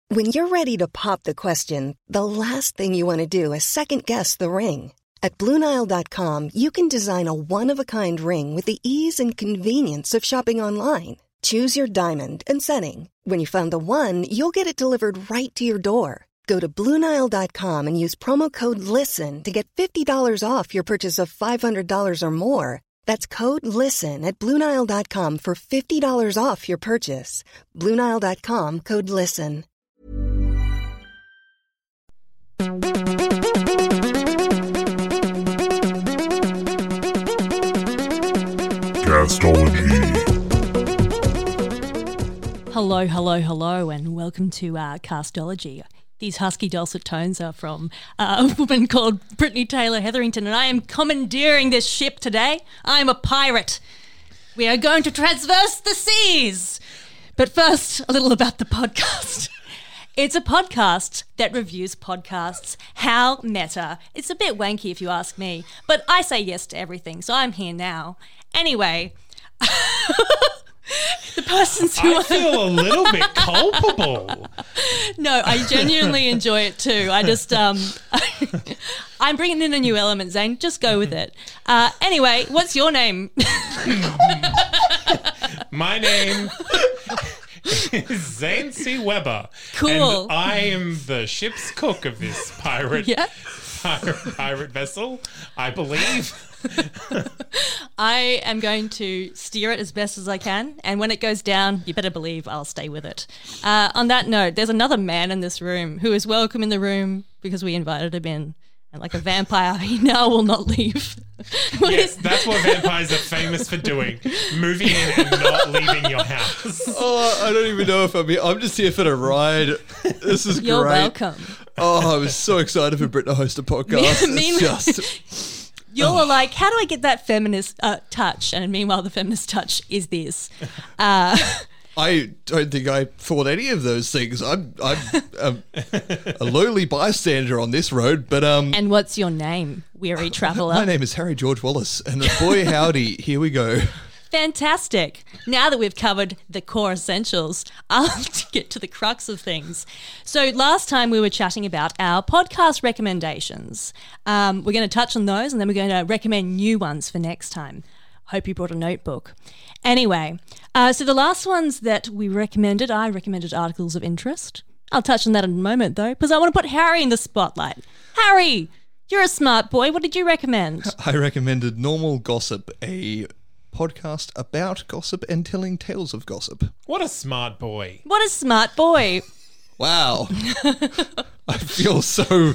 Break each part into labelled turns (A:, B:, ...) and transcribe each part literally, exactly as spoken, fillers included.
A: When you're ready to pop the question, the last thing you want to do is second-guess the ring. At Blue Nile dot com, you can design a one-of-a-kind ring with the ease and convenience of shopping online. Choose your diamond and setting. When you find the one, you'll get it delivered right to your door. Go to Blue Nile dot com and use promo code LISTEN to get fifty dollars off your purchase of five hundred dollars or more. That's code LISTEN at Blue Nile dot com for fifty dollars off your purchase. Blue Nile dot com, code LISTEN.
B: Castology.
C: Hello, hello, hello, and welcome to uh, Castology. These husky dulcet tones are from uh, a woman called Brittany Taylor Hetherington, and I am commandeering this ship today. I am a pirate. We are going to traverse the seas. But first, a little about the podcast. It's a podcast that reviews podcasts. How meta. It's a bit wanky if you ask me, but I say yes to everything, so I'm here now. Anyway, the persons who
D: I feel a little bit culpable.
C: No, I genuinely enjoy it too. I just, um, I'm bringing in a new element, Zane. Just go with it. Uh, anyway, what's your name?
D: My name is Zane C. Weber.
C: Cool.
D: And I am the ship's cook of this pirate,
C: Yeah.
D: pirate, pirate vessel, I believe.
C: I am going to steer it as best as I can, and when it goes down, you better believe I'll stay with it. Uh, on that note, there's another man in this room who is welcome in the room because we invited him in, and like a vampire, he now will not leave.
D: Yes, that's what vampires are famous for doing, moving in and not leaving your house.
E: Oh, I don't even know if I'm here. I'm just here for the ride. This is
C: You're
E: great.
C: welcome.
E: Oh, I was so excited for Brit to host a podcast.
C: Me-
E: It's
C: meanwhile-
E: just...
C: You're all like, how do I get that feminist uh, touch? And meanwhile, the feminist touch is this. Uh,
E: I don't think I thought any of those things. I'm I'm um, a lowly bystander on this road, but um.
C: and what's your name, weary traveller?
E: My name is Harry George Wallace, and boy howdy, here we go.
C: Fantastic. Now that we've covered the core essentials, I'll get to the crux of things. So last time we were chatting about our podcast recommendations. Um, we're going to touch on those, and then we're going to recommend new ones for next time. Hope you brought a notebook. Anyway, uh, so the last ones that we recommended, I recommended articles of interest. I'll touch on that in a moment, though, because I want to put Harry in the spotlight. Harry, you're a smart boy. What did you recommend?
E: I recommended Normal Gossip, a podcast about gossip and telling tales of gossip.
D: What a smart boy.
C: What a smart boy.
E: Wow. I feel so...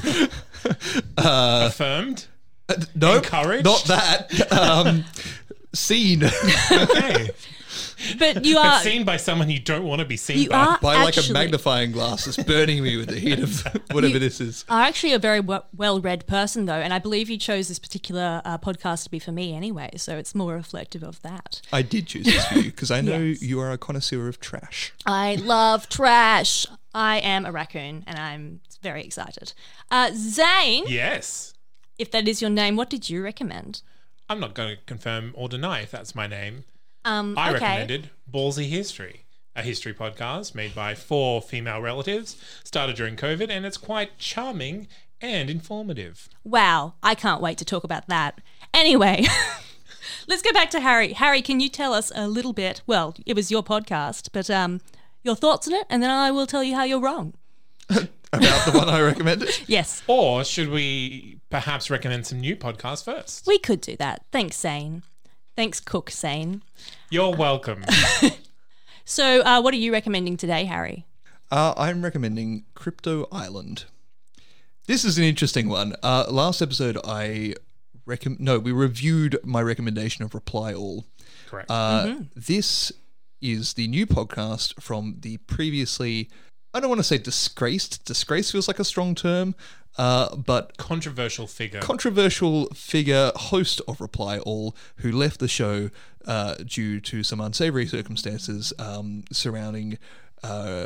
E: Uh,
D: Affirmed?
E: uh, no,
D: Encouraged?
E: not that. Um, seen.
D: Okay.
C: But you
D: But
C: are...
D: seen by someone you don't want to be seen
C: You
D: by.
C: are-
E: By like a
C: Actually-
E: magnifying glass. It's burning me with the heat of whatever
C: You-
E: this is.
C: are actually a very w- well-read person, though, and I believe you chose this particular uh, podcast to be for me anyway, so it's more reflective of that.
E: I did choose this for you because I know
C: Yes.
E: you are a connoisseur of trash.
C: I love trash. I am a raccoon, and I'm very excited. Uh, Zane,
D: Yes.
C: if that is your name, what did you recommend?
D: I'm not going to confirm or deny if that's my name.
C: Um,
D: I
C: okay.
D: recommended Ballsy History, a history podcast made by four female relatives, started during COVID, and it's quite charming and informative.
C: Wow, I can't wait to talk about that. Anyway, let's go back to Harry. Harry, can you tell us a little bit? Well, it was your podcast, but um, your thoughts on it, and then I will tell you how you're wrong.
E: About the one I recommended?
C: Yes,
D: Or should we perhaps recommend some new podcasts first?
C: we could do that. Thanks, Zane. Thanks, Cook Zane.
D: You're welcome.
C: So, uh, what are you recommending today, Harry?
E: Uh, I'm recommending Crypto Island. This is an interesting one. Uh, last episode, I recommend. No, we reviewed my recommendation of Reply All.
D: Correct.
E: Uh,
C: Mm-hmm.
E: This is the new podcast from the previously. I don't want to say disgraced. Disgrace feels like a strong term, uh, but
D: Controversial figure.
E: controversial figure, host of Reply All, who left the show uh, due to some unsavory circumstances um, surrounding uh,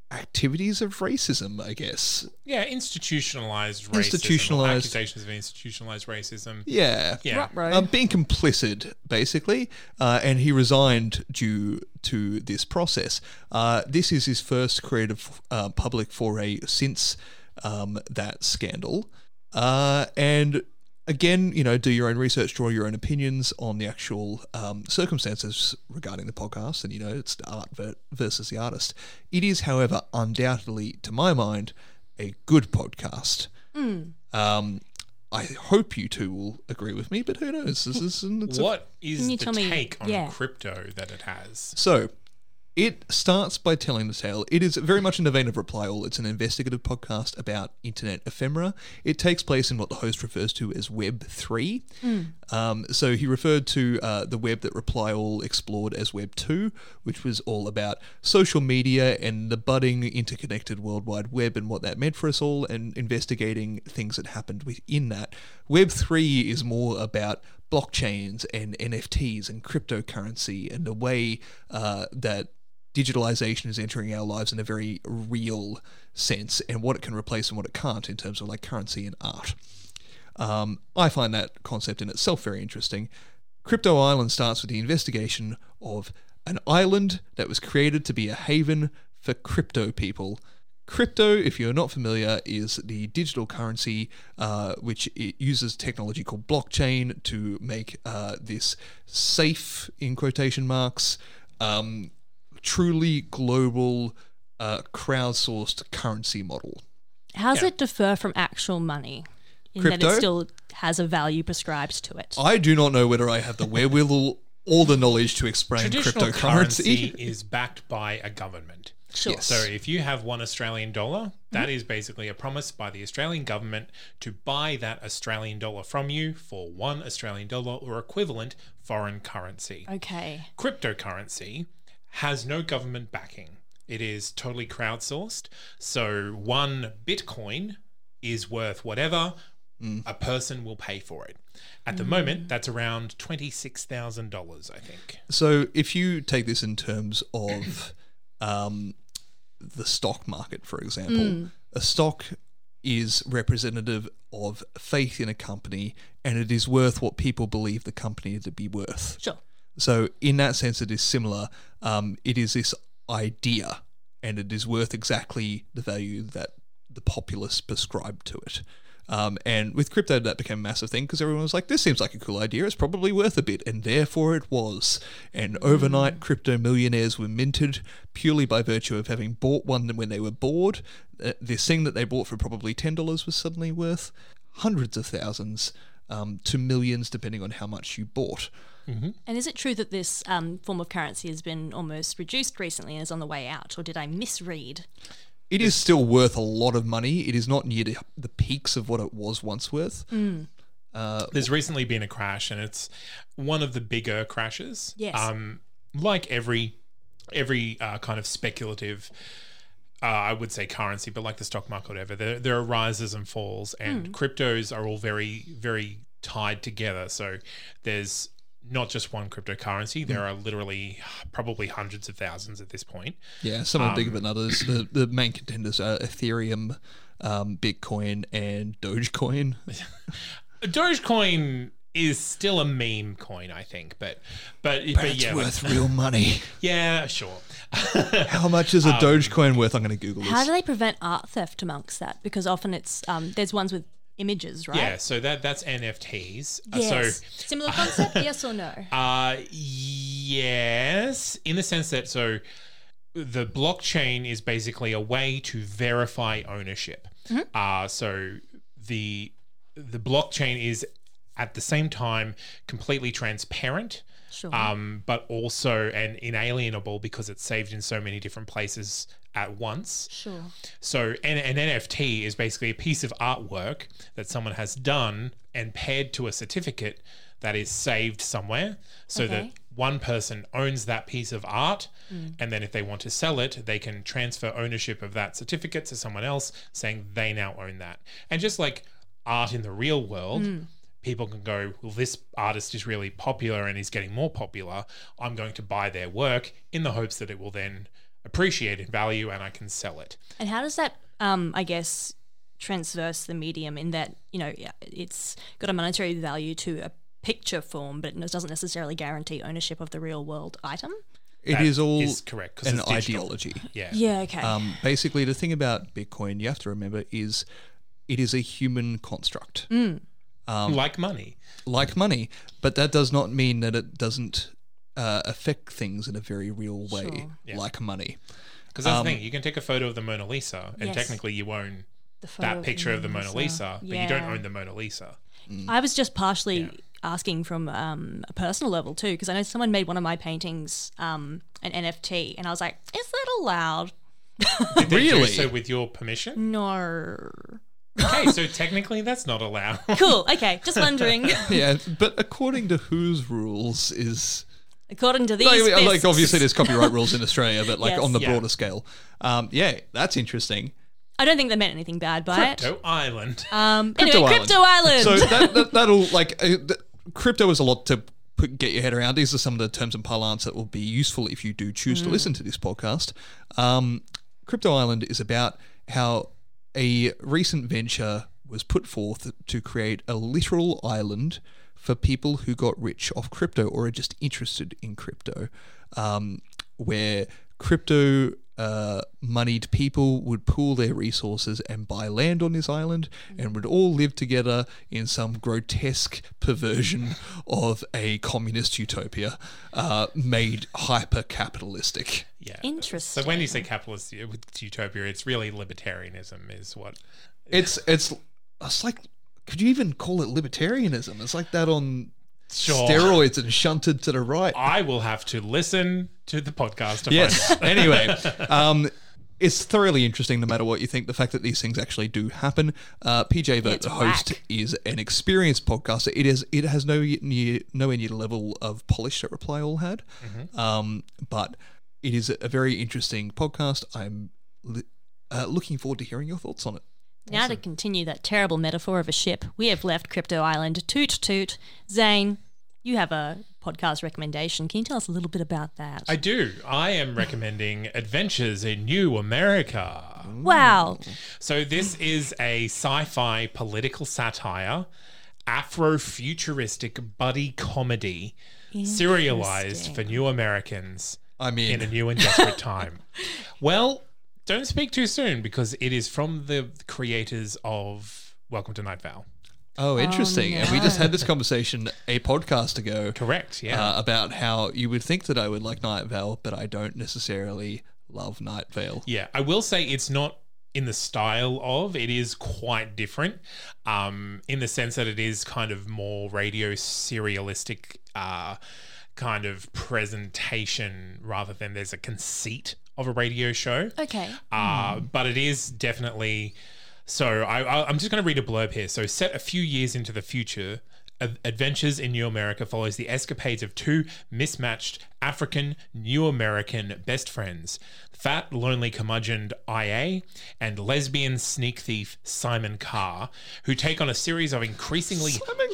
E: activities of racism, I guess.
D: Yeah, institutionalized racism.
E: Institutionalized-
D: Or accusations of institutionalized racism.
E: Yeah.
D: Yeah.
C: Ruh-roh.
E: Um, being complicit, basically, uh, and he resigned due to this process. Uh, this is his first creative uh, public foray since um, that scandal. Uh, and again, you know, do your own research, draw your own opinions on the actual um, circumstances regarding the podcast, and, you know, it's the art ver- versus the artist. It is, however, undoubtedly, to my mind, a good podcast.
C: Mm.
E: Um, I hope you two will agree with me, but who knows? This is it's a-
D: What is
C: Can you
D: the
C: tell me-
D: take on
C: yeah.
D: crypto that it has?
E: So, it starts by telling the tale. It is very much in the vein of Reply All. It's an investigative podcast about internet ephemera. It takes place in what the host refers to as Web three.
C: Mm.
E: Um, so he referred to uh, the web that Reply All explored as Web two, which was all about social media and the budding interconnected World Wide Web and what that meant for us all, and investigating things that happened within that. Web three is more about blockchains and N F Ts and cryptocurrency and the way uh, that digitalization is entering our lives in a very real sense, and what it can replace and what it can't in terms of like currency and art. Um, I find that concept in itself very interesting. Crypto Island starts with the investigation of an island that was created to be a haven for crypto people. Crypto, if you're not familiar, is the digital currency uh, which it uses technology called blockchain to make uh, this safe, in quotation marks, um, truly global uh, crowdsourced currency model.
C: How does
D: Yeah.
C: it differ from actual money in that
E: Crypto?
C: it still has a value prescribed to it?
E: I do not know whether I have the wherewithal or the knowledge to explain
D: Traditional
E: cryptocurrency.
D: currency is backed by a government.
C: Sure.
E: Yes.
D: So if you have one Australian dollar, that is basically a promise by the Australian government to buy that Australian dollar from you for one Australian dollar or equivalent foreign currency.
C: Okay.
D: Cryptocurrency has no government backing. It is totally crowdsourced. So one Bitcoin is worth whatever a person will pay for it. At the moment, that's around twenty-six thousand dollars, I think.
E: So if you take this in terms of um, the stock market, for example, a stock is representative of faith in a company, and it is worth what people believe the company to be worth.
C: Sure.
E: So in that sense, it is similar. Um, it is this idea, and it is worth exactly the value that the populace prescribed to it. Um, and with crypto, that became a massive thing because everyone was like, this seems like a cool idea. It's probably worth a bit. And therefore it was. And overnight, crypto millionaires were minted purely by virtue of having bought one when they were bored. Uh, this thing that they bought for probably ten dollars was suddenly worth hundreds of thousands um, to millions, depending on how much you bought.
C: And is it true that this um, form of currency has been almost reduced recently and is on the way out, or did I misread?
E: It is still worth a lot of money. It is not near the, the peaks of what it was once worth. Uh,
D: There's recently been a crash, and it's one of the bigger crashes.
C: Yes.
D: Um, like every every uh, kind of speculative, uh, I would say currency, but like the stock market, whatever, there there are rises and falls, and cryptos are all very very tied together. So there's not just one cryptocurrency. There are literally probably hundreds of thousands at this point.
E: Yeah, some are bigger than others. The the main contenders are Ethereum, um, Bitcoin, and Dogecoin.
D: Dogecoin is still a meme coin, I think, but but, but,
E: It's
D: yeah,
E: worth real money.
D: yeah, sure.
E: How much is a Dogecoin worth? I'm going to Google this.
C: How do they prevent art theft amongst that? Because often it's um, there's ones with images, right?
D: Yeah, so that that's N F Ts. Uh,
C: Yes.
D: So
C: Similar concept, yes or no?
D: Uh, yes, in the sense that so the blockchain is basically a way to verify ownership. Uh, so the the blockchain is at the same time completely transparent,
C: Sure.
D: um, but also and inalienable because it's saved in so many different places at once.
C: Sure.
D: So an, an N F T is basically a piece of artwork that someone has done and paired to a certificate that is saved somewhere so
C: Okay.
D: that one person owns that piece of art, and then if they want to sell it, they can transfer ownership of that certificate to someone else saying they now own that. And just like art in the real world, people can go, well, this artist is really popular and is getting more popular. I'm going to buy their work in the hopes that it will then appreciate in value and I can sell it.
C: And how does that, um, I guess, transverse the medium in that, you know, it's got a monetary value to a picture form, but it doesn't necessarily guarantee ownership of the real world item?
E: It
D: That
E: is all
D: is correct, 'cause
E: an
D: it's digital.
E: ideology.
D: Yeah.
C: Yeah, okay.
E: Um, basically, the thing about Bitcoin you have to remember is it is a human construct,
C: Mm.
E: um,
D: like money.
E: like money, but that does not mean that it doesn't uh, affect things in a very real way,
C: Sure.
D: Yeah.
E: like money.
D: Because that's
E: Um,
D: the thing, you can take a photo of the Mona Lisa and
C: Yes.
D: technically you own
C: The photo
D: that picture of the Mona Lisa, but you don't own the Mona Lisa.
C: I was just partially
D: Yeah.
C: asking from um, a personal level too, because I know someone made one of my paintings um, an N F T, and I was like, is that allowed?
D: Did they do
E: Really?
D: so with your permission?
C: No.
D: Okay, so technically that's not allowed.
C: Cool. Okay. Just wondering.
E: Yeah, but according to whose rules is
C: According to these,
E: like, like
C: fists.
E: obviously there's copyright rules in Australia, but like
C: Yes.
E: on the
D: Yeah.
E: broader scale, um, yeah, that's interesting.
C: I don't think they meant anything bad by it.
D: Crypto Island.
C: Um,
E: Crypto
C: anyway,
E: Island.
C: Crypto Island.
E: So that, that that'll like uh, th- crypto is a lot to put, get your head around. These are some of the terms and parlance that will be useful if you do choose to listen to this podcast. Um, Crypto Island is about how a recent venture was put forth to create a literal island for people who got rich off crypto or are just interested in crypto, um, where crypto uh, moneyed people would pool their resources and buy land on this island and would all live together in some grotesque perversion of a communist utopia uh, made hyper-capitalistic.
D: Yeah.
C: Interesting.
D: So when you say capitalist with utopia, it's really libertarianism is what.
E: It's, it's, it's like, could you even call it libertarianism? It's like that on
D: Sure.
E: steroids and shunted to the right.
D: I will have to listen to the podcast to
E: Yes.
D: find out.
E: Anyway, um, it's thoroughly interesting no matter what you think. The fact that these things actually do happen. Uh, P J Vote,
C: it's
E: the host,
C: whack.
E: is an experienced podcaster. It is. It has no near, nowhere near the level of polish that Reply All had, um, but it is a very interesting podcast. I'm li- uh, looking forward to hearing your thoughts on it.
C: Now to continue that terrible metaphor of a ship, we have left Crypto Island. Toot toot. Zane, you have a podcast recommendation. Can you tell us a little bit about that?
D: I do. I am recommending Adventures in New America.
C: wow.
D: So this is a sci-fi political satire, Afro-futuristic buddy comedy, serialized for new Americans
E: I mean,
D: in a new and desperate time. Well, don't speak too soon because it is from the creators of Welcome to Night Vale.
E: oh, interesting. And we just
C: no.
E: had this conversation a podcast ago.
D: Correct, yeah.
E: Uh, about how you would think that I would like Night Vale, but I don't necessarily love Night Vale.
D: Yeah, I will say it's not in the style of, it is quite different um, in the sense that it is kind of more radio serialistic uh, kind of presentation rather than there's a conceit of a radio show.
C: Okay.
D: Uh, but it is definitely... So I, I, I'm just going to read a blurb here. So set a few years into the future, Ad- Adventures in New America follows the escapades of two mismatched African New American best friends, fat, lonely curmudgeon I A and lesbian sneak thief Simon Carr, who take on a series of increasingly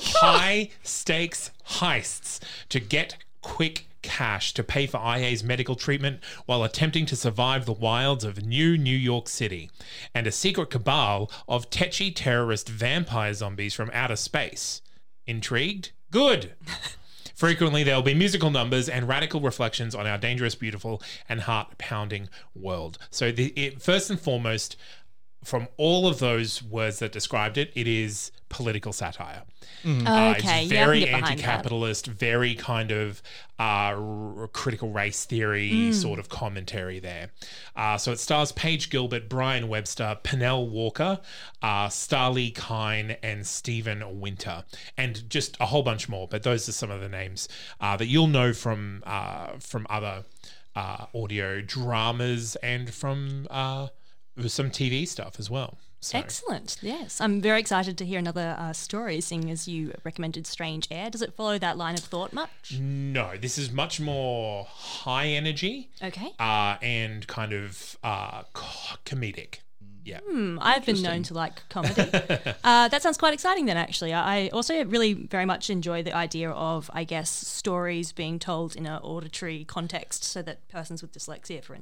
D: high-stakes heists to get quick cash to pay for I A's medical treatment while attempting to survive the wilds of new New York City and a secret cabal of tetchy terrorist vampire zombies from outer space. Intrigued? Good! Frequently, there will be musical numbers and radical reflections on our dangerous, beautiful, and heart-pounding world. So, the, it, first and foremost, from all of those words that described it, it is political satire. Uh,
C: Okay,
D: it's
C: yeah, I can
D: very
C: get behind that.
D: anti-capitalist, very kind of uh, r- critical race theory
C: Mm.
D: sort of commentary there. Uh, so it stars Paige Gilbert, Brian Webster, Pernell Walker, uh, Starlee Kine, and Stephen Winter, and just a whole bunch more. But those are some of the names uh, that you'll know from uh, from other uh, audio dramas and from uh, some T V stuff as well. So.
C: Excellent. Yes. I'm very excited to hear another uh, story, seeing as you recommended Strange Air. Does it follow that line of thought much?
D: No, this is much more high energy
C: Okay.
D: uh, and kind of uh, co- comedic. Yeah.
C: Hmm, I've been known to like comedy. uh, that sounds quite exciting then, actually. I also really very much enjoy the idea of, I guess, stories being told in an auditory context so that persons with dyslexia, for instance,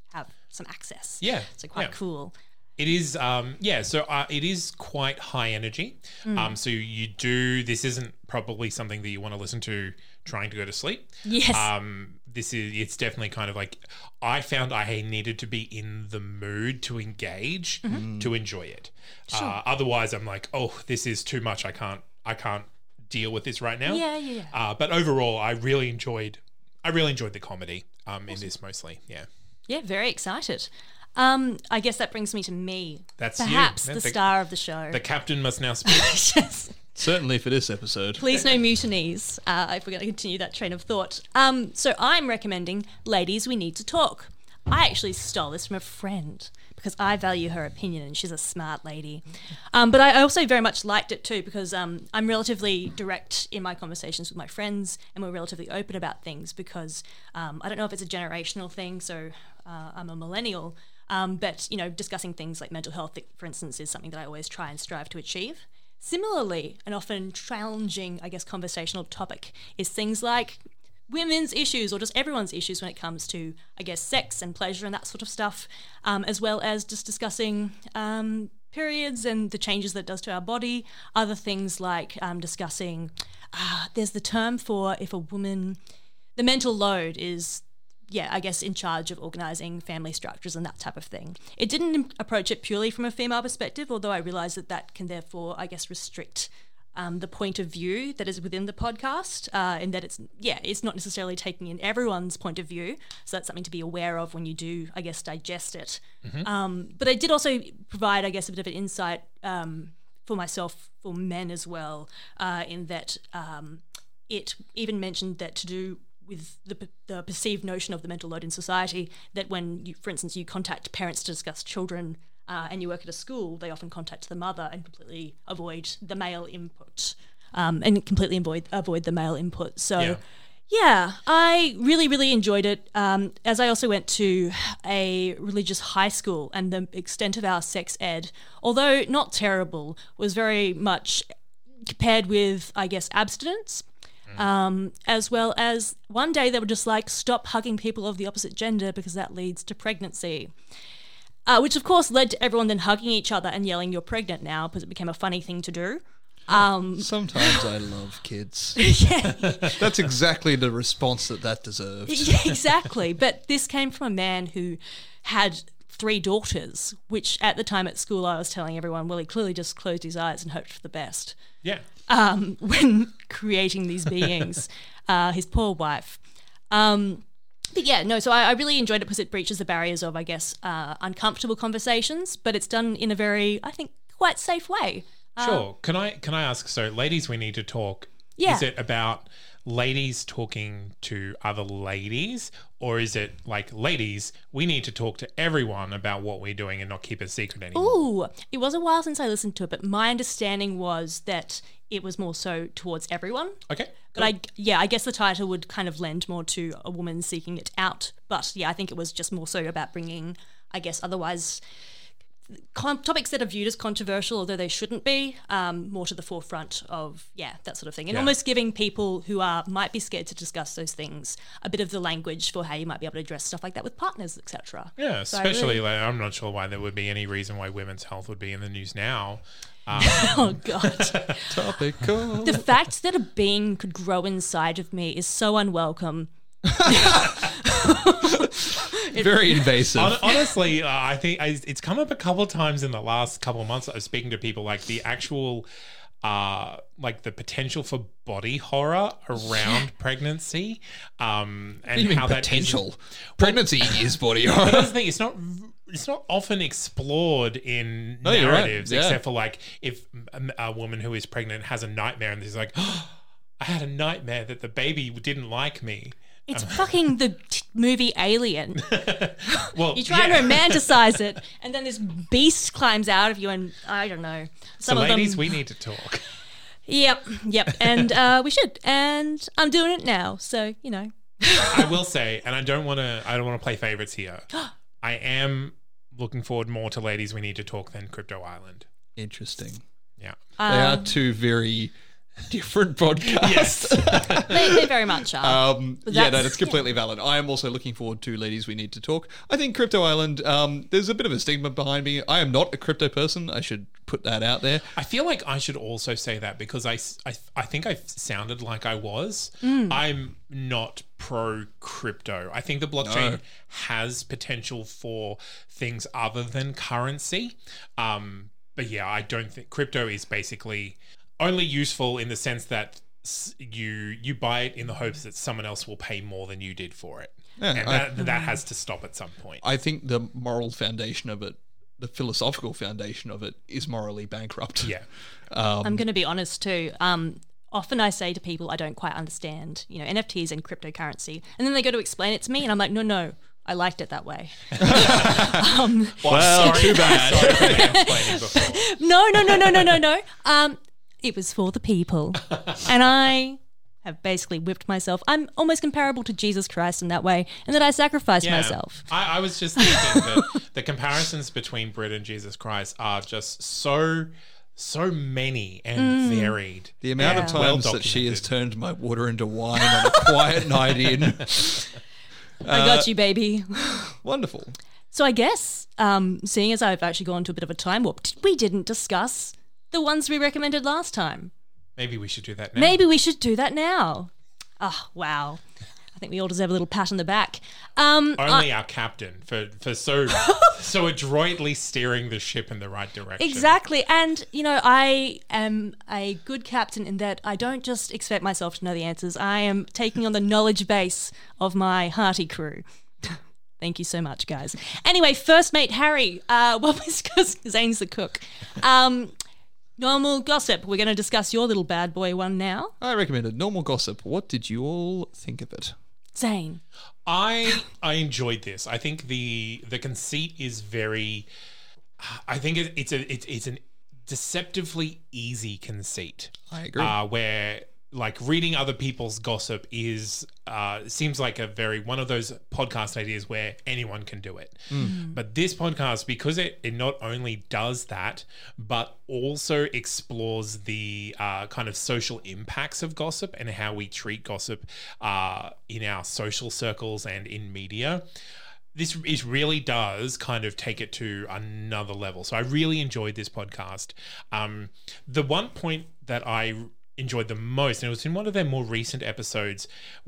C: have some access.
D: Yeah,
C: So quite
D: yeah.
C: cool.
D: It is, um, yeah. So uh, it is quite high energy.
C: Mm.
D: Um, so you do. This isn't probably something that you want to listen to trying to go to sleep.
C: Yes.
D: Um, this is. It's definitely kind of like I found I needed to be in the mood to engage
C: Mm-hmm.
D: to enjoy it. Uh, otherwise, I'm like, oh, this is too much. I can't. I can't deal with this right now.
C: Yeah, yeah, yeah.
D: Uh, but overall, I really enjoyed. I really enjoyed the comedy um, in this mostly. Yeah.
C: Yeah, very excited. Um, I guess that brings me to me.
D: That's you.
C: Perhaps
D: The-
C: the,
D: the-
C: star of the show.
D: The captain must now speak.
C: Yes.
E: Certainly for this episode.
C: Please no mutinies uh, if we're going to continue that train of thought. Um, so I'm recommending Ladies We Need to Talk. I actually stole this from a friend because I value her opinion and she's a smart lady. Um, but I also very much liked it too because um, I'm relatively direct in my conversations with my friends and we're relatively open about things because um, I don't know if it's a generational thing, so uh, I'm a millennial, um, but, you know, discussing things like mental health, for instance, is something that I always try and strive to achieve. Similarly, an often challenging, I guess, conversational topic is things like women's issues or just everyone's issues when it comes to, I guess, sex and pleasure and that sort of stuff, um, as well as just discussing um, periods and the changes that it does to our body. Other things like um, discussing, uh, there's the term for if a woman, the mental load is, yeah, I guess in charge of organising family structures and that type of thing. It didn't approach it purely from a female perspective, although I realise that that can therefore, I guess, restrict Um, the point of view that is within the podcast, uh, and that it's, yeah, it's not necessarily taking in everyone's point of view. So that's something to be aware of when you do, I guess, digest it. Um, but I did also provide, I guess, a bit of an insight um, for myself, for men as well, uh, in that um, it even mentioned that to do with the, the perceived notion of the mental load in society, that when, you, for instance, you contact parents to discuss children, Uh, and you work at a school, they often contact the mother and completely avoid the male input, um, and completely avoid avoid the male input. So,
D: Yeah.
C: yeah, I really, really enjoyed it. Um, as I also went to a religious high school, and the extent of our sex ed, although not terrible, was very much paired with, I guess, abstinence. Um, as well as one day they were just like, stop hugging people of the opposite gender because that leads to pregnancy. Uh, which, of course, led to everyone then hugging each other and yelling, "You're pregnant now," because it became a funny thing to do. Um,
E: Sometimes I love kids.
C: yeah,
E: That's exactly the response that that deserved.
C: yeah, exactly. But this came from a man who had three daughters, which at the time at school I was telling everyone, well, he clearly just closed his eyes and hoped for the best
D: Yeah.
C: um, when creating these beings, uh, his poor wife. Um, But yeah, no, so I, I really enjoyed it because it breaches the barriers of, I guess, uh, uncomfortable conversations, but it's done in a very, I think, quite safe way. Uh,
D: Sure. Can I can I ask? So, ladies, we need to talk.
C: Yeah.
D: Is it about ladies talking to other ladies, or is it like ladies? We need to talk to everyone about what we're doing and not keep it a secret anymore.
C: Ooh, it was a while since I listened to it, but my understanding was that it was more so towards everyone.
D: Okay.
C: But I, yeah, I guess the title would kind of lend more to a woman seeking it out. But yeah, I think it was just more so about bringing, I guess, otherwise com- topics that are viewed as controversial, although they shouldn't be, um, more to the forefront of, yeah, that sort of thing. And
D: Yeah.
C: almost giving people who are might be scared to discuss those things a bit of the language for how you might be able to address stuff like that with partners, et cetera.
D: Yeah,
C: So I
D: especially
C: really-
D: like, I'm not sure why there would be any reason why women's health would be in the news now. Um,
C: Oh, God.
E: Topical.
C: The fact that a being could grow inside of me is so unwelcome.
E: Very invasive.
D: hon- honestly, uh, I think I, it's come up a couple of times in the last couple of months. I was speaking to people like the actual, uh, like the potential for body horror around pregnancy, um, and
E: Even
D: how that
E: potential.
D: isn't-
E: Pregnancy is body
D: But
E: horror.
D: that's the thing. It's not. It's not often explored in
E: No, you're right.
D: narratives,
E: Yeah.
D: except for like if a, a woman who is pregnant has a nightmare and is like, oh, "I had a nightmare that the baby didn't like me."
C: It's fucking the t- movie Alien.
D: Well,
C: You try
D: yeah.
C: and romanticize it, and then this beast climbs out of you, and I don't know.
D: So,
C: Some of
D: ladies,
C: them.
D: we need to talk.
C: Yep, yep, and uh, we should, and I'm doing it now. So you know,
D: I will say, and I don't want to. I don't want to play favorites here. I am looking forward more to Ladies We Need to Talk than Crypto Island.
E: Interesting.
D: Yeah.
E: They are
C: Um,
E: two very different podcast.
D: Yes.
C: They, they very much are.
E: Um,
C: But
E: yeah, no,
C: that's-
E: that's completely valid. I am also looking forward to Ladies We Need to Talk. I think Crypto Island, um, there's a bit of a stigma behind me. I am not a crypto person. I should put that out there.
D: I feel like I should also say that because I, I, I think I sounded like I was.
C: Mm.
D: I'm not pro crypto. I think the blockchain
E: No.
D: has potential for things other than currency. Um, but yeah, I don't think crypto is basically only useful in the sense that s- you you buy it in the hopes that someone else will pay more than you did for it.
E: Yeah,
D: and
E: I-
D: that, that has to stop at some point.
E: I think the moral foundation of it, the philosophical foundation of it, is morally bankrupt.
D: yeah.
C: I'm going to be honest too. Um, often I say to people I don't quite understand, you know, N F Ts and cryptocurrency, and then they go to explain it to me, and I'm like, no, no, I liked it that way.
D: Well, too bad. Sorry for mansplaining before.
C: No, no, no, no, no, no, no. Um, it was for the people, and I have basically whipped myself. I'm almost comparable to Jesus Christ in that way, and that I sacrificed
D: Yeah.
C: myself.
D: I, I was just thinking that the comparisons between Brit and Jesus Christ are just so, so many and varied.
E: The amount of
C: Yeah.
E: times
D: Well
E: that she has
D: documented.
E: turned my water into wine on a quiet night in.
C: I got you, baby.
E: Wonderful.
C: So I guess, um, seeing as I've actually gone to a bit of a time warp, t- we didn't discuss the ones we recommended last time.
D: Maybe we should do that now.
C: Maybe we should do that now. Oh, wow. I think we all deserve a little pat on the back. Um,
D: Only our captain for, for so so adroitly steering the ship in the right direction.
C: Exactly. And, you know, I am a good captain in that I don't just expect myself to know the answers. I am taking on the knowledge base of my hearty crew. Thank you so much, guys. Anyway, first mate Harry, uh, what was, because Zane's the cook. Um, normal gossip. We're going to discuss your little bad boy one now.
E: I recommended Normal Gossip. What did you all think of it?
C: Zane.
D: I I enjoyed this. I think the the conceit is very. I think it, it's a it's it's an deceptively easy conceit.
E: I agree.
D: Uh, where like reading other people's gossip is uh, seems like a very one of those podcast ideas where anyone can do it. But this podcast, because it it not only does that, but also explores the uh, kind of social impacts of gossip and how we treat gossip uh, in our social circles and in media. This is really does kind of take it to another level. So I really enjoyed this podcast. Um, the one point that I enjoyed the most, and it was in one of their more recent episodes,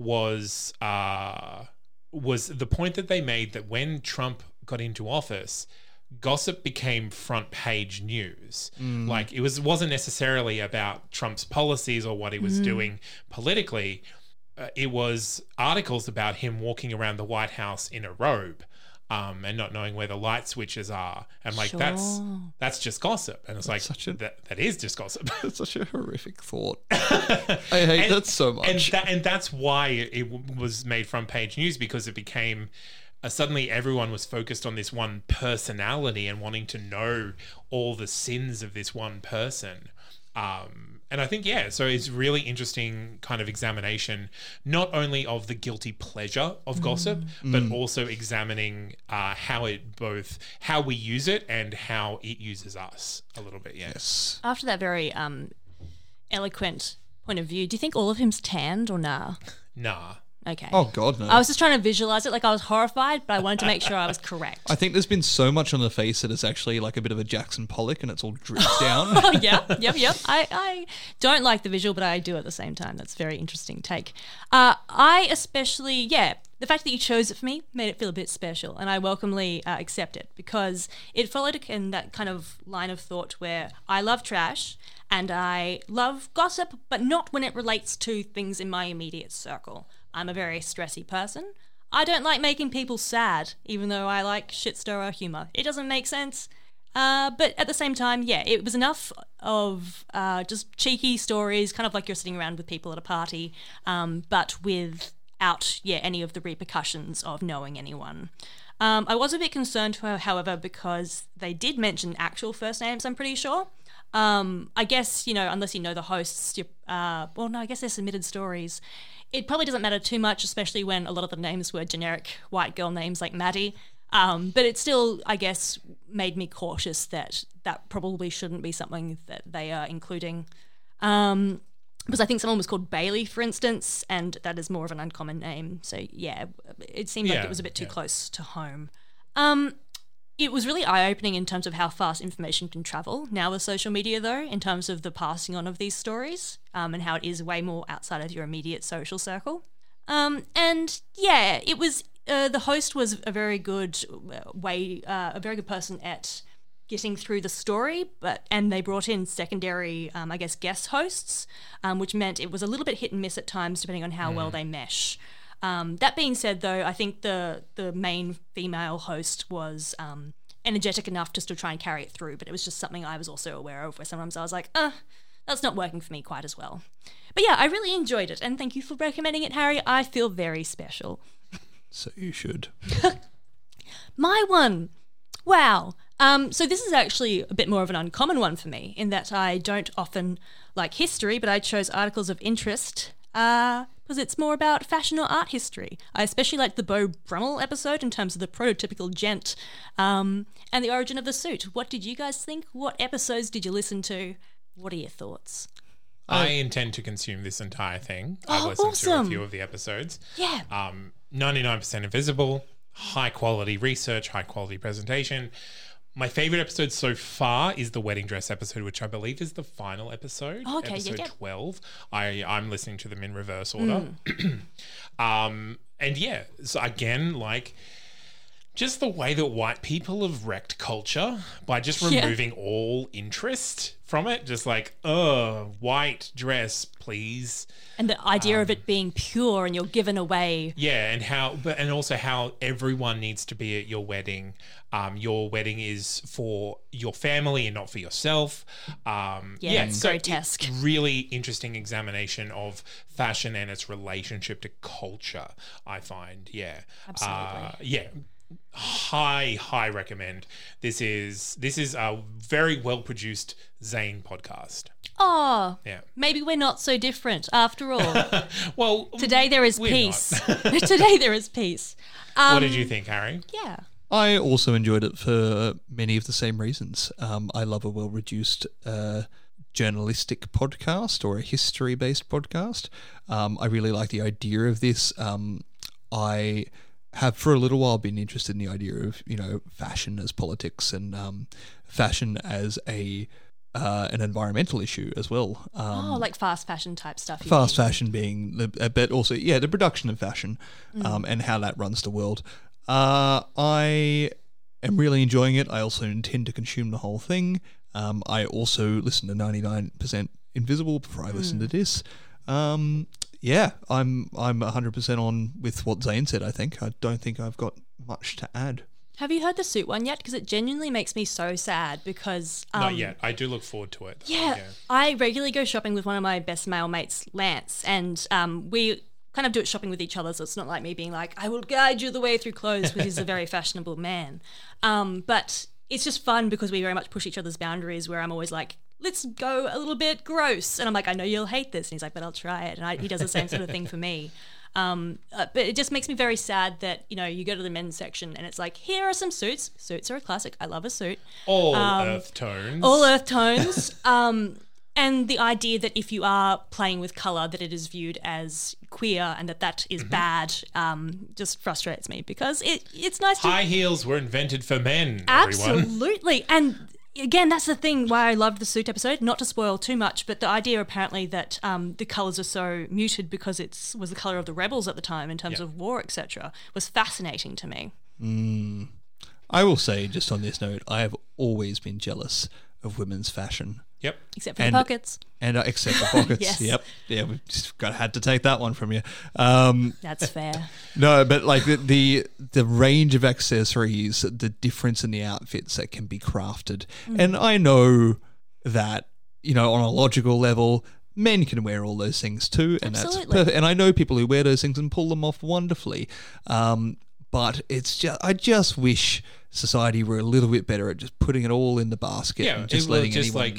D: was uh, was the point that they made that when Trump got into office, gossip became front page news. Like it was wasn't necessarily about Trump's policies or what he was doing politically. Uh, it was articles about him walking around the White House in a robe. Um, and not knowing where the light switches are, and like that's
C: Sure.
D: that's just gossip, and it's like
E: such a-
D: that that is just gossip.
E: That's such a horrific thought. I hate
D: And-
E: that so much.
D: And that, and that's why it w- was made front page news, because it became uh, suddenly everyone was focused on this one personality and wanting to know all the sins of this one person. Um, and I think, yeah, so it's really interesting kind of examination, not only of the guilty pleasure of gossip, but also examining uh, how it both, how we use it and how it uses us a little bit. Yeah.
E: yes.
C: After that very um, eloquent point of view, do you think all of him's tanned or nah?
D: Nah.
C: Okay.
E: Oh, God, no.
C: I was just trying to visualize it like I was horrified, but I wanted to make sure I was correct.
E: I think there's been so much on the face that it's actually like a bit of a Jackson Pollock and it's all dripped down.
C: Oh, yeah, yep, yep. I, I don't like the visual, but I do at the same time. That's a very interesting take. Uh, I especially, yeah, the fact that you chose it for me made it feel a bit special, and I welcomely uh, accept it because it followed in that kind of line of thought where I love trash and I love gossip, but not when it relates to things in my immediate circle. I'm a very stressy person. I don't like making people sad, even though I like shit stirrer humour. It doesn't make sense. Uh, but at the same time, yeah, it was enough of uh, just cheeky stories, kind of like you're sitting around with people at a party, um, but without, yeah, any of the repercussions of knowing anyone. Um, I was a bit concerned, however, because they did mention actual first names, I'm pretty sure. Um, I guess, you know, unless you know the hosts, you're, uh, well, no, I guess they're submitted stories. It probably doesn't matter too much, especially when a lot of the names were generic white girl names like Maddie. Um, but it still, I guess, made me cautious that that probably shouldn't be something that they are including. Um, because I think someone was called Bailey, for instance, and that is more of an uncommon name. So yeah, it seemed like
D: Yeah,
C: it was a bit too
D: yeah.
C: close to home. Um, it was really eye-opening in terms of how fast information can travel now with social media, though, in terms of the passing on of these stories, um, and how it is way more outside of your immediate social circle. Um, and yeah, it was uh, the host was a very good way, uh, a very good person at getting through the story, but and they brought in secondary, um, I guess, guest hosts, um, which meant it was a little bit hit and miss at times, depending on how mm. well they mesh. Um, that being said, though, I think the the main female host was um, energetic enough just to try and carry it through, but it was just something I was also aware of, where sometimes I was like, uh, that's not working for me quite as well. But yeah, I really enjoyed it, and thank you for recommending it, Harry. I feel very special.
E: So you should.
C: My one. Wow. Um, so this is actually a bit more of an uncommon one for me, in that I don't often like history, but I chose articles of interest uh, because it's more about fashion or art history. I especially like the Beau Brummel episode in terms of the prototypical gent um, and the origin of the suit. What did you guys think? What episodes did you listen to? What are your thoughts?
D: I intend to consume this entire thing. I've
C: Oh,
D: listened
C: awesome.
D: to a few of the episodes.
C: Yeah.
D: Um, ninety-nine percent invisible, high quality research, high quality presentation. My favorite episode so far is the wedding dress episode, which I believe is the final episode.
C: Oh, okay,
D: episode
C: yeah, yeah.
D: twelve. I, I'm listening to them in reverse order. Mm. um, and yeah, so again, like, just the way that white people have wrecked culture by just
C: Yeah.
D: removing all interest from it. Just like, oh, white dress, please.
C: And the idea of it being pure and you're given away.
D: Yeah, and how, but and also how everyone needs to be at your wedding. Um, your wedding is for your family and not for yourself. Um,
C: Yeah,
D: yeah,
C: it's
D: so
C: grotesque.
D: it's really interesting examination of fashion and its relationship to culture. I find, yeah,
C: Absolutely.
D: uh, yeah. High, high recommend. This is this is a very well produced Zane podcast.
C: Oh,
D: Yeah.
C: maybe we're not so different after all.
D: Well,
C: Today there is
D: we're
C: peace.
D: not.
C: Today there is peace. Um,
D: What did you think, Harry?
C: Yeah.
E: I also enjoyed it for many of the same reasons. Um, I love a well-reduced uh, journalistic podcast or a history-based podcast. Um, I really like the idea of this. Um, I have for a little while been interested in the idea of, you know, fashion as politics and um, fashion as a uh, an environmental issue as well. Um,
C: Oh, like fast fashion type stuff. you
E: fast
C: mean.
E: fashion being the, but also yeah the production of fashion um, and how that runs the world. uh, I am really enjoying it. I also intend to consume the whole thing. um, I also listen to ninety-nine percent Invisible before I listen to this. um, yeah I'm I'm one hundred percent on with what Zane said. I think I don't think I've got much to add.
C: Have you heard the suit one yet? Because it genuinely makes me so sad because... Um,
D: Not yet. I do look forward to it.
C: Yeah, I regularly go shopping with one of my best male mates, Lance, and um, we kind of do it shopping with each other, so it's not like me being like, I will guide you the way through clothes, because he's a very fashionable man. Um, but it's just fun because we very much push each other's boundaries, where I'm always like, let's go a little bit gross. And I'm like, I know you'll hate this. And he's like, but I'll try it. And I, he does the same sort of thing for me. Um, uh, but it just makes me very sad that, you know, you go to the men's section and it's like, here are some suits. Suits are a classic. I love a suit.
D: All
C: Um,
D: earth tones.
C: All earth tones. um, and the idea that if you are playing with colour, that it is viewed as queer and that that is bad um, just frustrates me, because it it's nice to...
D: High heels were invented for men, everyone.
C: Absolutely. And again, that's the thing why I loved the suit episode, not to spoil too much, but the idea apparently that um, the colours are so muted because it was the colour of the rebels at the time in terms
D: Yeah.
C: of war, et cetera, was fascinating to me.
E: Mm. I will say, just on this note, I have always been jealous of women's fashion.
D: Yep.
C: Except for
E: And-
C: the pockets.
E: And uh, except for pockets,
C: Yes.
E: yep, yeah, we just got had to take that one from you. Um,
C: That's fair.
E: no, but like the, the the range of accessories, the difference in the outfits that can be crafted, and I know that, you know, on a logical level, men can wear all those things too, and
C: Absolutely.
E: that's perfect. And I know people who wear those things and pull them off wonderfully. Um, but it's just, I just wish society were a little bit better at just putting it all in the basket
D: Yeah,
E: and just
D: it,
E: letting
D: just
E: anyone.
D: like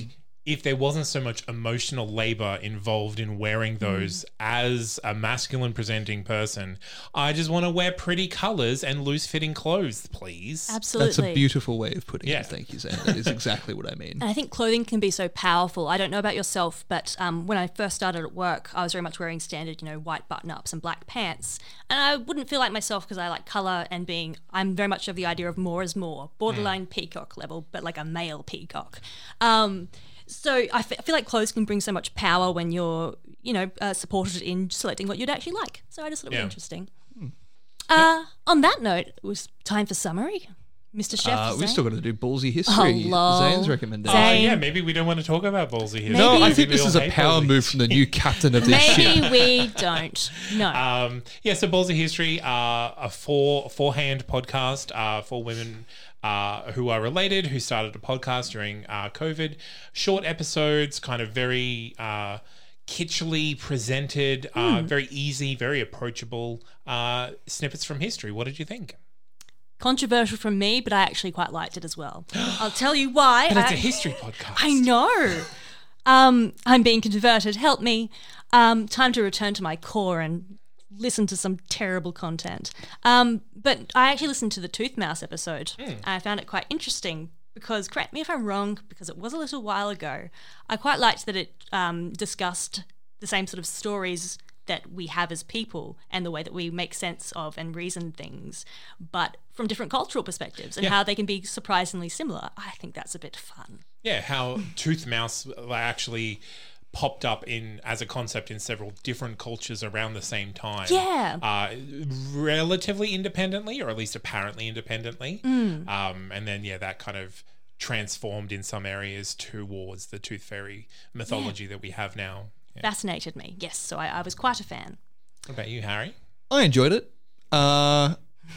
D: if there wasn't so much emotional labor involved in wearing those mm. as a masculine presenting person, I just want to wear pretty colors and loose fitting clothes, please.
C: Absolutely.
E: That's a beautiful way of putting
D: yeah.
E: it. Thank you, Zane. That is exactly what I mean.
C: And I think clothing can be so powerful. I don't know about yourself, but um, when I first started at work, I was very much wearing standard, you know, white button-ups and black pants. And I wouldn't feel like myself because I like color and being, I'm very much of the idea of more is more, borderline mm. peacock level, but like a male peacock. Um, So I, f- I feel like clothes can bring so much power when you're, you know, uh, supported in selecting what you'd actually like. So I just thought it
D: yeah.
C: was interesting. Hmm. Uh, on that note, it was time for summary. Mister Chef,
E: uh, we've still got to do ballsy
C: Oh,
E: history.
C: lol.
E: Zane's recommendation.
D: Oh,
C: Zane.
D: yeah, maybe we don't want to talk about ballsy history.
E: No, I
C: Maybe-
E: think this
D: We
E: is
D: all
E: a
D: hate
E: power
D: ballsy
E: move from the new captain of this
C: Maybe
E: ship.
C: we don't. No.
D: Um, yeah, so Ballsy History, uh, a four four-hand podcast uh, for women uh, who are related, who started a podcast during uh, COVID. Short episodes, kind of very uh, kitschily presented, uh,
C: Hmm.
D: very easy, very approachable uh, snippets from history. What did you think?
C: Controversial from me, but I actually quite liked it as well. I'll tell you why.
D: But it's
C: I-
D: a history podcast.
C: I know. Um, I'm being converted. Help me. Um, time to return to my core and listen to some terrible content. Um, but I actually listened to the Tooth Mouse episode.
D: Mm.
C: And I found it quite interesting because, correct me if I'm wrong, because it was a little while ago, I quite liked that it um, discussed the same sort of stories that we have as people and the way that we make sense of and reason things, but from different cultural perspectives and
D: Yeah.
C: how they can be surprisingly similar. I think that's a bit fun.
D: Yeah, how Tooth Mouse actually popped up in as a concept in several different cultures around the same time.
C: Yeah.
D: Uh, relatively independently, or at least apparently independently.
C: Mm.
D: Um, and then, yeah, that kind of transformed in some areas towards the Tooth Fairy mythology that we have now. Yeah.
C: Fascinated me, yes. So I, I was quite a fan.
D: What about you, Harry?
E: I enjoyed it. Uh,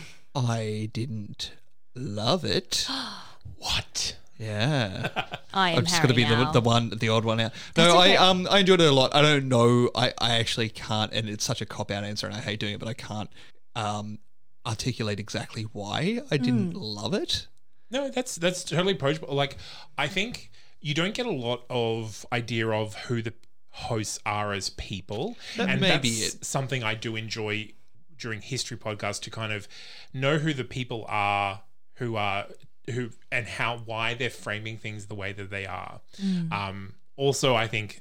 E: I didn't love it.
D: What?
E: Yeah.
C: I am
E: I'm just
C: Harry
E: going to be the,
C: now.
E: the one, the odd one out.
C: That's
E: No,
C: okay.
E: I um I enjoyed it a lot. I don't know. I, I actually can't, and it's such a cop out answer, and I hate doing it, but I can't um articulate exactly why I didn't
C: Hmm.
E: love it.
D: No, that's that's totally approachable. Like, I think you don't get a lot of idea of who the hosts are as people,
E: That
D: and
E: may
D: that's
E: be it.
D: something I do enjoy during history podcasts, to kind of know who the people are who are who and how why they're framing things the way that they are. Um, also, I think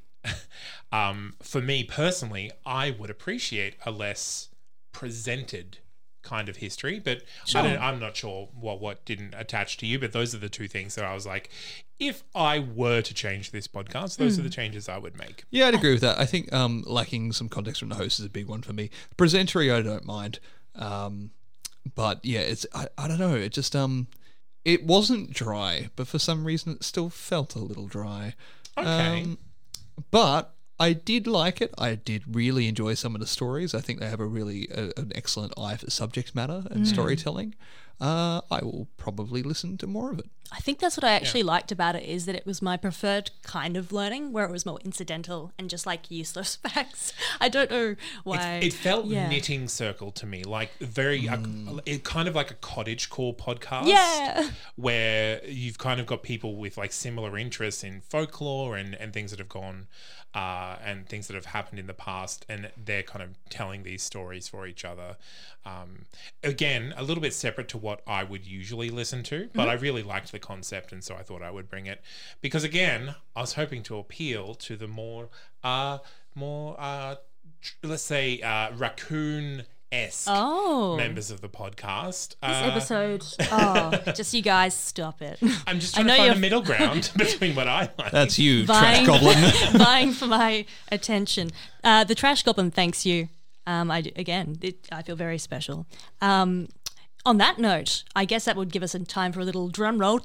D: um, for me personally, I would appreciate a less presented kind of history, but
C: Sure.
D: I don't, I'm not sure what what didn't attach to you, but those are the two things that I was like, if I were to change this podcast, those are the changes I would make.
E: Yeah, I'd agree with that. I think um, lacking some context from the host is a big one for me. Presentery, I don't mind, um, but yeah, it's I, I don't know. It just um, it wasn't dry, but for some reason it still felt a little dry.
D: Okay.
E: Um, but I did like it. I did really enjoy some of the stories. I think they have a really uh, an excellent eye for subject matter and storytelling. Uh, I will probably listen to more of it.
C: I think that's what I actually liked about it, is that it was my preferred kind of learning, where it was more incidental and just like useless facts. I don't know why.
D: It, it felt
C: yeah.
D: knitting circle to me, like very, uh, it kind of like a cottagecore podcast.
C: Yeah.
D: Where you've kind of got people with like similar interests in folklore and, and things that have gone uh, and things that have happened in the past, and they're kind of telling these stories for each other. Um, again, a little bit separate to what I would usually listen to, but
C: Mm-hmm.
D: I really liked the concept, and so I thought I would bring it because, again, I was hoping to appeal to the more, uh, more, uh, tr- let's say, uh, raccoon-esque
C: Oh.
D: members of the podcast.
C: This
D: Uh,
C: episode. Oh, just you guys stop it.
D: I'm just
C: I
D: trying
C: know
D: to find
C: you're-
D: a middle ground between what I like.
E: That's you,
C: vying,
E: trash goblin.
C: vying for my attention. Uh, the Trash Goblin thanks you. Um, I do, again, it, I feel very special. Um, on that note, I guess that would give us a time for a little drum roll.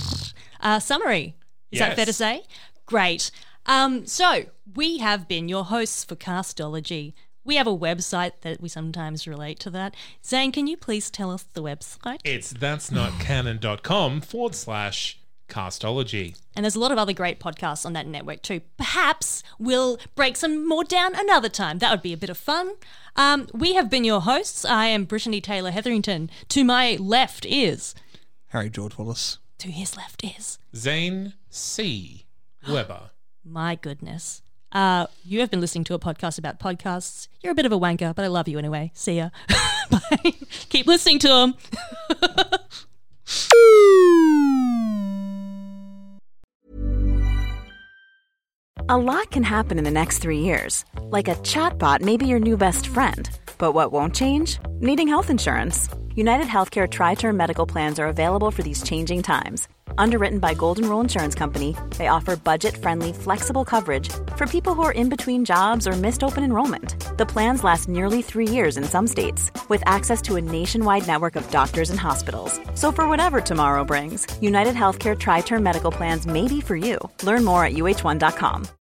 C: Uh, summary. Is that fair to
D: Yes.
C: say? Great. Um, so we have been your hosts for Castology. We have a website that we sometimes relate to that. Zane, can you please tell us the website?
D: It's that's not canon.com forward slash castology.
C: And there's a lot of other great podcasts on that network too. Perhaps we'll break some more down another time. That would be a bit of fun. Um, we have been your hosts. I am Brittany Taylor Hetherington. To my left is...
E: Harry George Wallace.
C: To his left is...
D: Zane C. Weber.
C: My goodness. Uh, you have been listening to a podcast about podcasts. You're a bit of a wanker, but I love you anyway. See ya. Bye. Keep listening to them.
B: A lot can happen in the next three years. Like a chatbot may be your new best friend. But what won't change? Needing health insurance. United Healthcare Tri-Term Medical Plans are available for these changing times. Underwritten by Golden Rule Insurance Company, they offer budget-friendly, flexible coverage for people who are in between jobs or missed open enrollment. The plans last nearly three years in some states, with access to a nationwide network of doctors and hospitals. So for whatever tomorrow brings, United Healthcare Tri-Term Medical Plans may be for you. Learn more at U H one dot com.